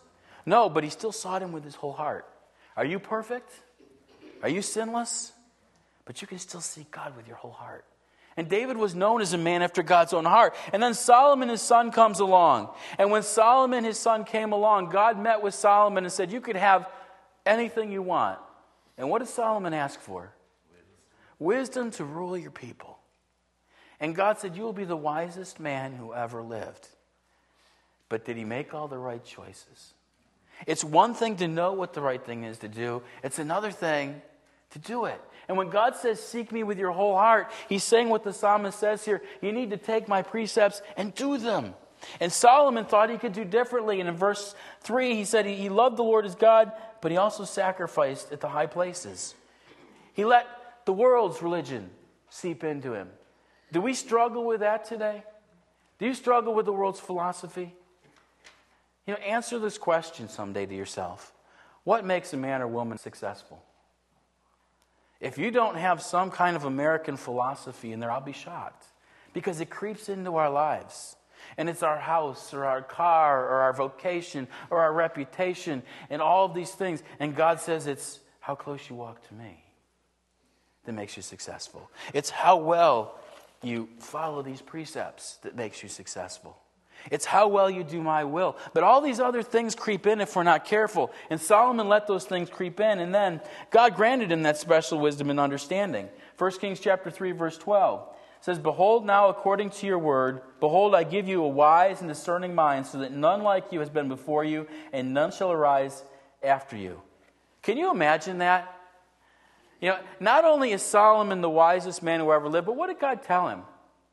No, but he still sought him with his whole heart. Are you perfect? Are you sinless? But you can still seek God with your whole heart. And David was known as a man after God's own heart. And then Solomon, his son, comes along. And when Solomon, his son, came along, God met with Solomon and said, you could have anything you want. And what did Solomon ask for? Wisdom, Wisdom to rule your people. And God said, you will be the wisest man who ever lived. But did he make all the right choices? It's one thing to know what the right thing is to do. It's another thing to do it. And when God says, seek me with your whole heart, he's saying what the psalmist says here. You need to take my precepts and do them. And Solomon thought he could do differently. And in verse three, he said he loved the Lord his God, but he also sacrificed at the high places. He let the world's religion seep into him. Do we struggle with that today? Do you struggle with the world's philosophy? You know, answer this question someday to yourself. What makes a man or woman successful? If you don't have some kind of American philosophy in there, I'll be shocked. Because it creeps into our lives. And it's our house or our car or our vocation or our reputation and all of these things. And God says it's how close you walk to me that makes you successful. It's how well you follow these precepts that makes you successful. It's how well you do my will. But all these other things creep in if we're not careful. And Solomon let those things creep in. And then God granted him that special wisdom and understanding. First Kings chapter three, verse twelve says, behold now according to your word, behold I give you a wise and discerning mind, so that none like you has been before you, and none shall arise after you. Can you imagine that? You know, not only is Solomon the wisest man who ever lived, but what did God tell him?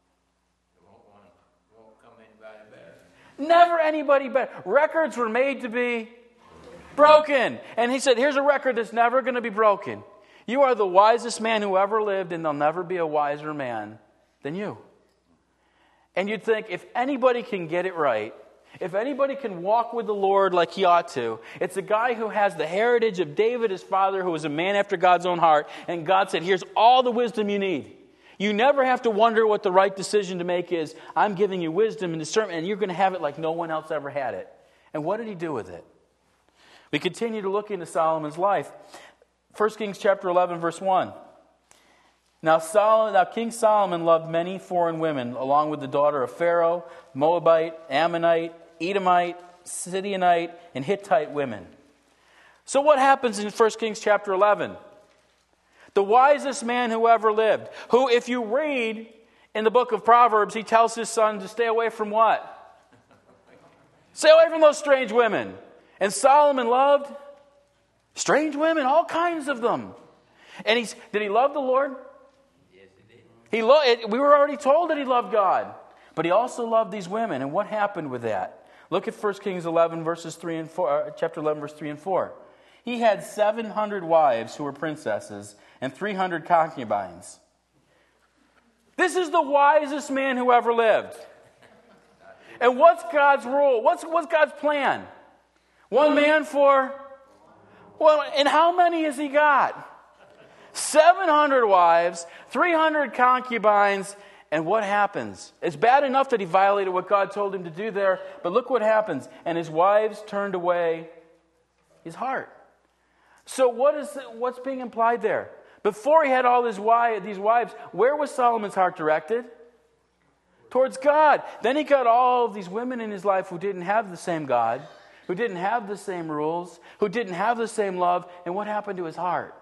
Never anybody better. Records were made to be broken. And he said, here's a record that's never going to be broken. You are the wisest man who ever lived, and there'll never be a wiser man than you. And you'd think, if anybody can get it right, if anybody can walk with the Lord like he ought to, it's a guy who has the heritage of David, his father, who was a man after God's own heart. And God said, here's all the wisdom you need. You never have to wonder what the right decision to make is. I'm giving you wisdom and discernment, and you're going to have it like no one else ever had it. And what did he do with it? We continue to look into Solomon's life. First Kings chapter eleven, verse one. Now, Solomon, now King Solomon loved many foreign women, along with the daughter of Pharaoh, Moabite, Ammonite, Edomite, Sidonite, and Hittite women. So what happens in First Kings chapter eleven? The wisest man who ever lived, who, if you read in the book of Proverbs, he tells his son to stay away from what? Stay away from those strange women. And Solomon loved strange women, all kinds of them. And he's, did he love the Lord? Yes, he did. He lo- it, we were already told that he loved God. But he also loved these women. And what happened with that? Look at First Kings eleven, verses three and four, uh, chapter eleven, verse three and four. He had seven hundred wives who were princesses, and three hundred concubines. This is the wisest man who ever lived. And what's God's rule? What's, what's God's plan? One man for... Well, and how many has he got? seven hundred wives, three hundred concubines, and what happens? It's bad enough that he violated what God told him to do there, but look what happens. And his wives turned away his heart. So what is what's being implied there? Before he had all his wives, these wives, where was Solomon's heart directed? Towards God. Then he got all of these women in his life who didn't have the same God, who didn't have the same rules, who didn't have the same love. And what happened to his heart?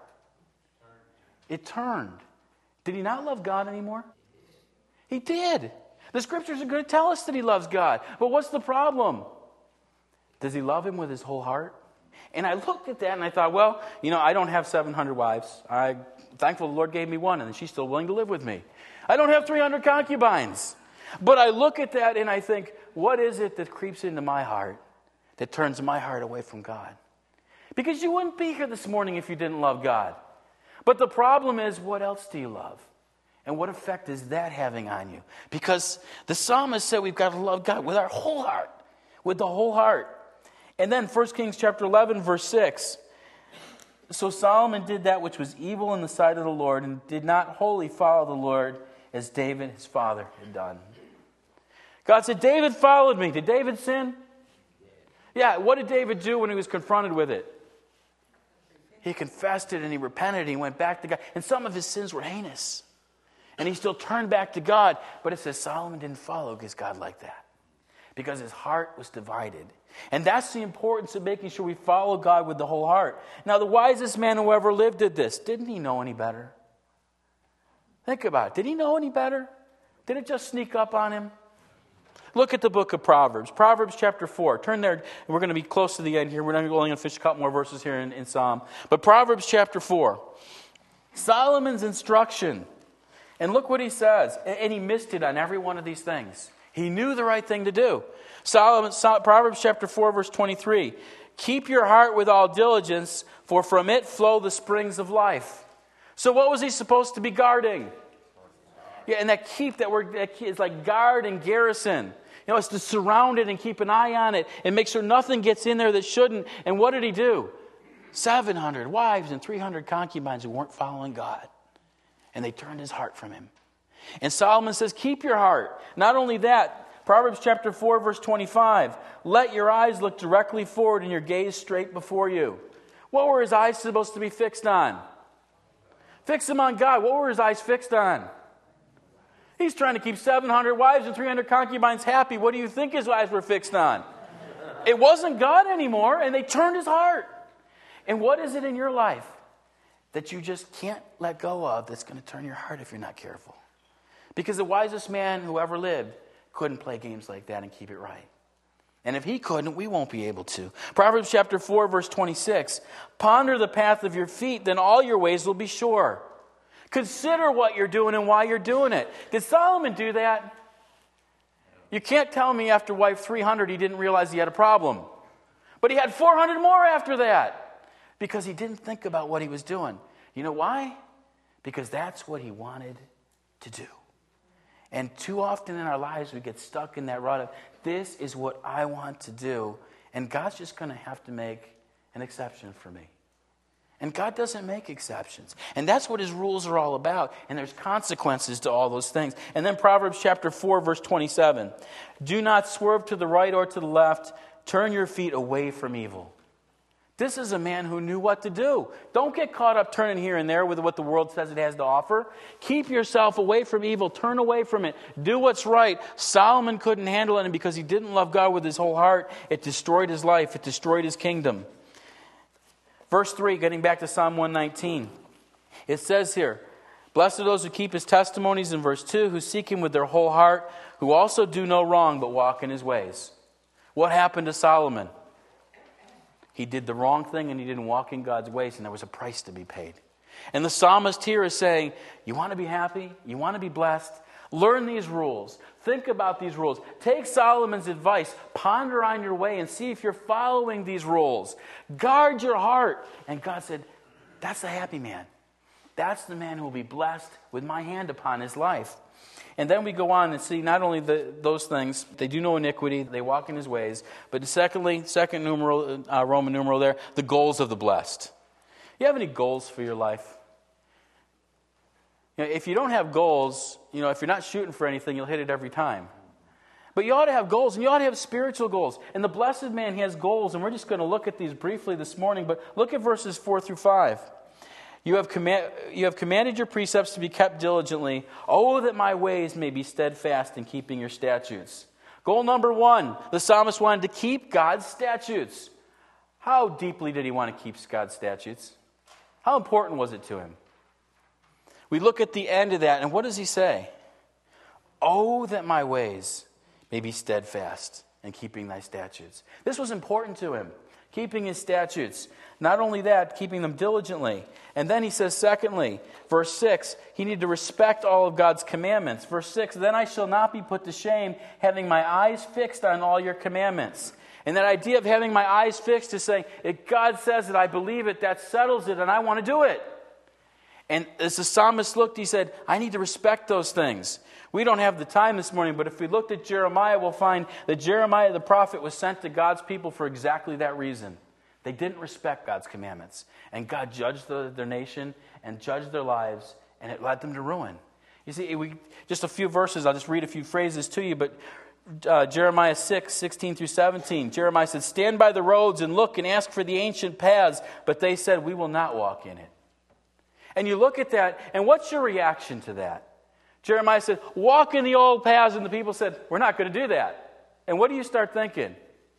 It turned. Did he not love God anymore? He did. The scriptures are going to tell us that he loves God. But what's the problem? Does he love him with his whole heart? And I looked at that and I thought, well, you know, I don't have seven hundred wives. I'm thankful the Lord gave me one, and she's still willing to live with me. I don't have three hundred concubines. But I look at that and I think, what is it that creeps into my heart that turns my heart away from God? Because you wouldn't be here this morning if you didn't love God. But the problem is, what else do you love? And what effect is that having on you? Because the psalmist said we've got to love God with our whole heart. With the whole heart. And then First Kings chapter eleven, verse six. So Solomon did that which was evil in the sight of the Lord, and did not wholly follow the Lord as David his father had done. God said, David followed me. Did David sin? Yeah, what did David do when he was confronted with it? He confessed it and he repented and he went back to God. And some of his sins were heinous. And he still turned back to God. But it says Solomon didn't follow his God like that. Because his heart was divided. And that's the importance of making sure we follow God with the whole heart. Now, the wisest man who ever lived did this. Didn't he know any better? Think about it. Did he know any better? Did it just sneak up on him? Look at the book of Proverbs. Proverbs chapter four. Turn there. We're going to be close to the end here. We're only going to finish a couple more verses here in, in Psalm. But Proverbs chapter four. Solomon's instruction. And look what he says. And he missed it on every one of these things. He knew the right thing to do. Solomon, Proverbs chapter four, verse twenty-three. Keep your heart with all diligence, for from it flow the springs of life. So what was he supposed to be guarding? Yeah, and that keep, that word, that key, is like guard and garrison. You know, it's to surround it and keep an eye on it and make sure nothing gets in there that shouldn't. And what did he do? seven hundred wives and three hundred concubines who weren't following God. And they turned his heart from him. And Solomon says, keep your heart. Not only that, Proverbs chapter four, verse twenty-five. Let your eyes look directly forward and your gaze straight before you. What were his eyes supposed to be fixed on? Fix them on God. What were his eyes fixed on? He's trying to keep seven hundred wives and three hundred concubines happy. What do you think his eyes were fixed on? It wasn't God anymore, and they turned his heart. And what is it in your life that you just can't let go of that's going to turn your heart if you're not careful? Because the wisest man who ever lived couldn't play games like that and keep it right. And if he couldn't, we won't be able to. Proverbs chapter four, verse twenty-six. Ponder the path of your feet, then all your ways will be sure. Consider what you're doing and why you're doing it. Did Solomon do that? You can't tell me after wife three hundred he didn't realize he had a problem. But he had four hundred more after that. Because he didn't think about what he was doing. You know why? Because that's what he wanted to do. And too often in our lives we get stuck in that rut of, this is what I want to do. And God's just going to have to make an exception for me. And God doesn't make exceptions. And that's what his rules are all about. And there's consequences to all those things. And then Proverbs chapter four, verse twenty-seven. Do not swerve to the right or to the left. Turn your feet away from evil. This is a man who knew what to do. Don't get caught up turning here and there with what the world says it has to offer. Keep yourself away from evil. Turn away from it. Do what's right. Solomon couldn't handle it, and because he didn't love God with his whole heart, it destroyed his life. It destroyed his kingdom. Verse three, getting back to Psalm one nineteen. It says here, blessed are those who keep his testimonies, in verse two, who seek him with their whole heart, who also do no wrong but walk in his ways. What happened to Solomon? He did the wrong thing and he didn't walk in God's ways, and there was a price to be paid. And the psalmist here is saying, you want to be happy? You want to be blessed? Learn these rules. Think about these rules. Take Solomon's advice. Ponder on your way and see if you're following these rules. Guard your heart. And God said, that's the happy man. That's the man who will be blessed with my hand upon his life. And then we go on and see not only the, those things, they do no iniquity, they walk in his ways, but secondly, second numeral, uh, Roman numeral there, the goals of the blessed. You have any goals for your life? You know, if you don't have goals, you know, if you're not shooting for anything, you'll hit it every time. But you ought to have goals, and you ought to have spiritual goals. And the blessed man, he has goals, and we're just going to look at these briefly this morning, but look at verses four through five. You have, command, you have commanded your precepts to be kept diligently. Oh, that my ways may be steadfast in keeping your statutes. Goal number one, the psalmist wanted to keep God's statutes. How deeply did he want to keep God's statutes? How important was it to him? We look at the end of that, and what does he say? Oh, that my ways may be steadfast in keeping thy statutes. This was important to him, keeping his statutes. Not only that, keeping them diligently. And then he says, secondly, verse six, he needed to respect all of God's commandments. Verse six, then I shall not be put to shame, having my eyes fixed on all your commandments. And that idea of having my eyes fixed is saying, if God says it, I believe it, that settles it, and I want to do it. And as the psalmist looked, he said, I need to respect those things. We don't have the time this morning, but if we looked at Jeremiah, we'll find that Jeremiah the prophet was sent to God's people for exactly that reason. They didn't respect God's commandments. And God judged the, their nation and judged their lives, and it led them to ruin. You see, we, just a few verses, I'll just read a few phrases to you, but uh, Jeremiah six, sixteen through seventeen. Jeremiah said, stand by the roads and look and ask for the ancient paths. But they said, we will not walk in it. And you look at that, and what's your reaction to that? Jeremiah said, walk in the old paths. And the people said, we're not going to do that. And what do you start thinking?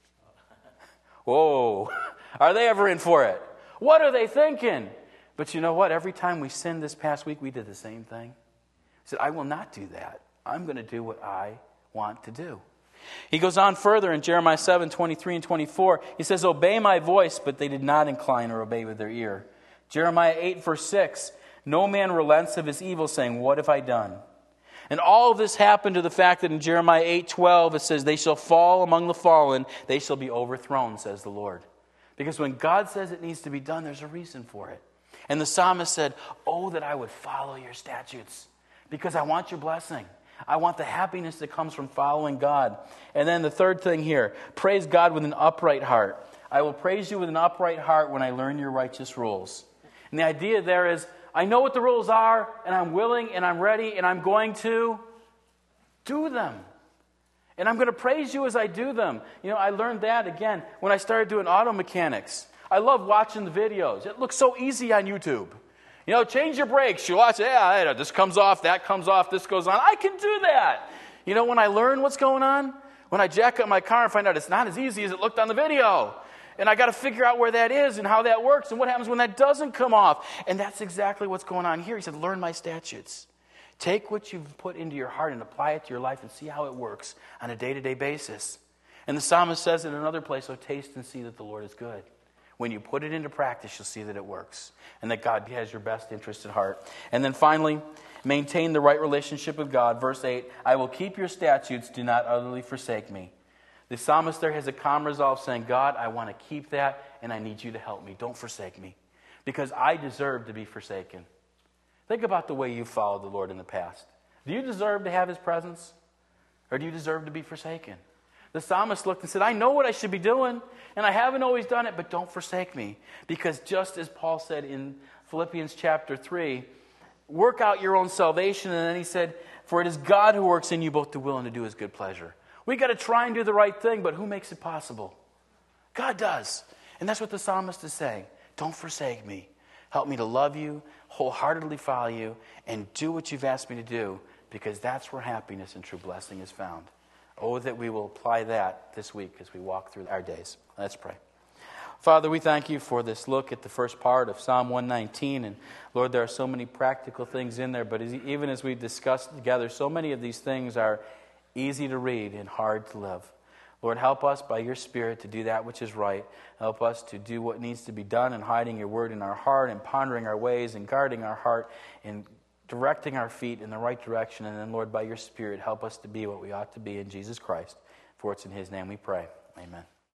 Whoa, are they ever in for it? What are they thinking? But you know what? Every time we sinned this past week, we did the same thing. He said, I will not do that. I'm going to do what I want to do. He goes on further in Jeremiah seven, twenty-three and twenty-four. He says, obey my voice, but they did not incline or obey with their ear. Jeremiah eight, verse six, no man relents of his evil, saying, what have I done? And all of this happened to the fact that in Jeremiah eight, twelve, it says, they shall fall among the fallen, they shall be overthrown, says the Lord. Because when God says it needs to be done, there's a reason for it. And the psalmist said, oh, that I would follow your statutes, because I want your blessing. I want the happiness that comes from following God. And then the third thing here, praise God with an upright heart. I will praise you with an upright heart when I learn your righteous rules. And the idea there is, I know what the rules are, and I'm willing, and I'm ready, and I'm going to do them. And I'm going to praise you as I do them. You know, I learned that, again, when I started doing auto mechanics. I love watching the videos. It looks so easy on YouTube. You know, change your brakes. You watch, yeah, this comes off, that comes off, this goes on. I can do that. You know, when I learn what's going on, when I jack up my car and find out it's not as easy as it looked on the video. And I got to figure out where that is and how that works and what happens when that doesn't come off. And that's exactly what's going on here. He said, learn my statutes. Take what you've put into your heart and apply it to your life and see how it works on a day-to-day basis. And the psalmist says in another place, oh, taste and see that the Lord is good. When you put it into practice, you'll see that it works and that God has your best interest at heart. And then finally, maintain the right relationship with God. Verse eight, I will keep your statutes, do not utterly forsake me. The psalmist there has a calm resolve saying, God, I want to keep that and I need you to help me. Don't forsake me because I deserve to be forsaken. Think about the way you followed the Lord in the past. Do you deserve to have his presence or do you deserve to be forsaken? The psalmist looked and said, I know what I should be doing, and I haven't always done it, but don't forsake me. Because just as Paul said in Philippians chapter three, work out your own salvation. And then he said, for it is God who works in you both to will and to do his good pleasure. We got to try and do the right thing, but who makes it possible? God does. And that's what the psalmist is saying. Don't forsake me. Help me to love you, wholeheartedly follow you, and do what you've asked me to do, because that's where happiness and true blessing is found. Oh, that we will apply that this week as we walk through our days. Let's pray. Father, we thank you for this look at the first part of Psalm one nineteen. And Lord, there are so many practical things in there, but as, even as we discussed together, so many of these things are easy to read and hard to live. Lord, help us by your Spirit to do that which is right. Help us to do what needs to be done in hiding your word in our heart and pondering our ways and guarding our heart and directing our feet in the right direction. And then, Lord, by your Spirit, help us to be what we ought to be in Jesus Christ. For it's in his name we pray. Amen.